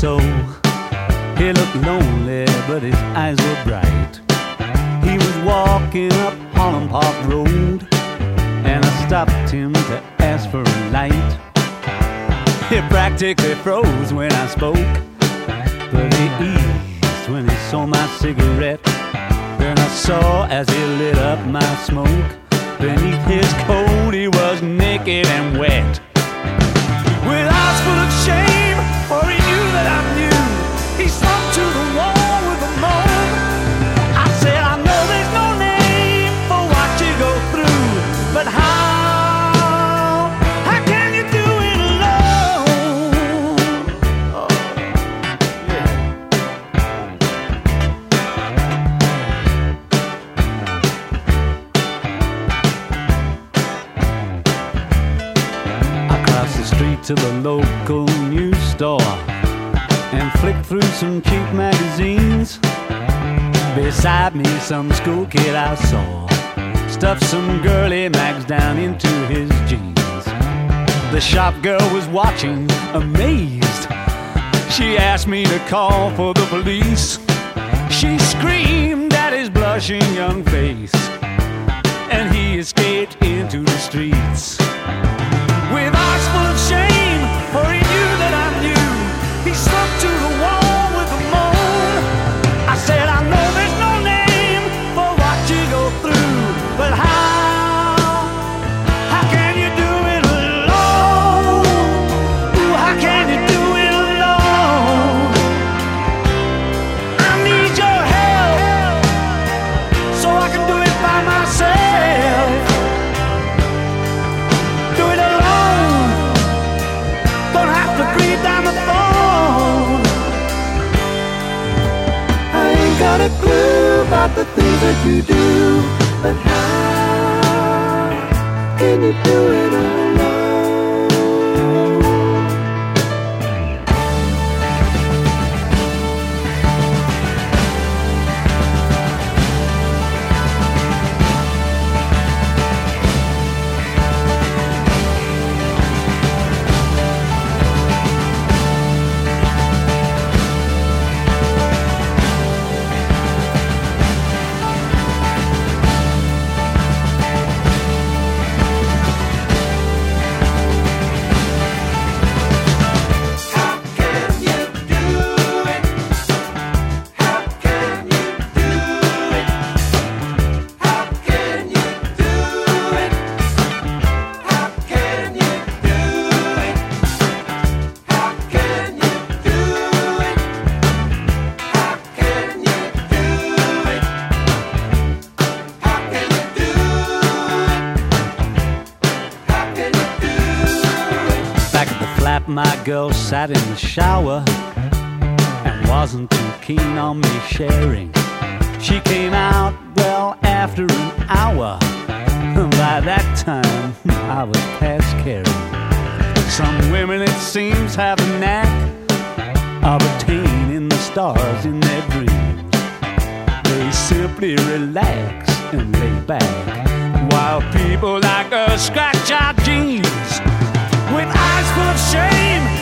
so. He looked lonely, but his eyes were bright. He was walking up Holland Park Road, and I stopped him to ask for a light. He practically froze when I spoke, but he eased when he saw my cigarette. Then I saw as he lit up my smoke, beneath his coat he was naked and wet. With eyes full of shame, for he knew that I knew, he slumped to the wall with a moan. I said, I know there's no name for what you go through, but how can you do it alone? Oh, yeah. I crossed the street to the local news store and flicked through some cheap magazines. Beside me, some school kid I saw stuffed some girly mags down into his jeans. The shop girl was watching, amazed. She asked me to call for the police. She screamed at his blushing young face, and he escaped into the streets. With eyes full of shame, for he knew that I knew, he slumped to the wall with a moan. I said, I know there's no name for what you go through, but how can you do it alone? Ooh, how can you do it alone? I need your help so I can do it by myself. Do it alone, don't have to breathe down the phone. I ain't got a clue about the things that you do, but how can you do it alone? My girl sat in the shower and wasn't too keen on me sharing. She came out, well, after an hour. By that time, I was past caring. Some women, it seems, have a knack of attaining the stars in their dreams. They simply relax and lay back, while people like us scratch our jeans. With eyes full of shame,